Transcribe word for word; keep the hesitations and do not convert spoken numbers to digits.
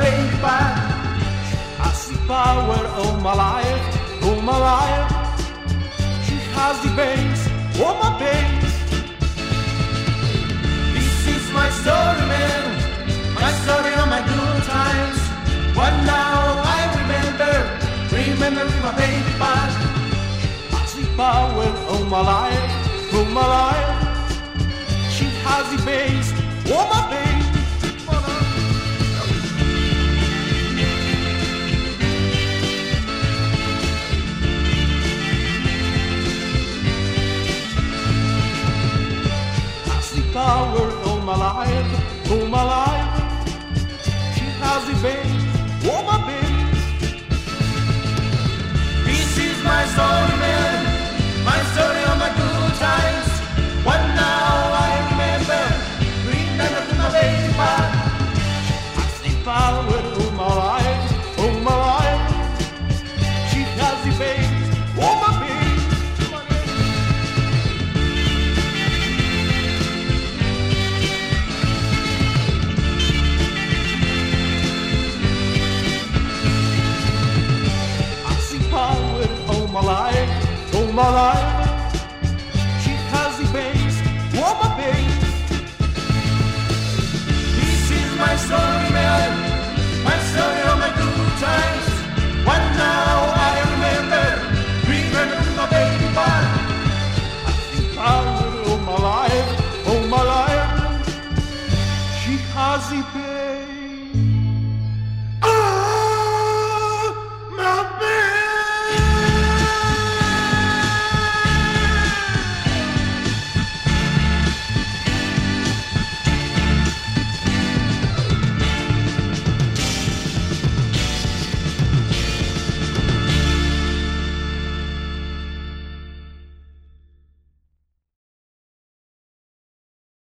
baby back. Has the power of my life, of my life. She has the base of my base. This is my story, man. My story of my good times. What now I remember, remember my baby back. Has the power of my life, of my life. She has the base of my base. Power of my life, of my life. She has the base, oh my baby. This is my story, man. My story of my good times. What now I remember, remember to my baby back. She has the power of my life, of my life. She has the base, oh my baby. My life, oh my life. She has the base, oh my base. This is my story, man. My story of my good times. What now I remember, remember my baby back. The power of my life, oh my life. She has the base.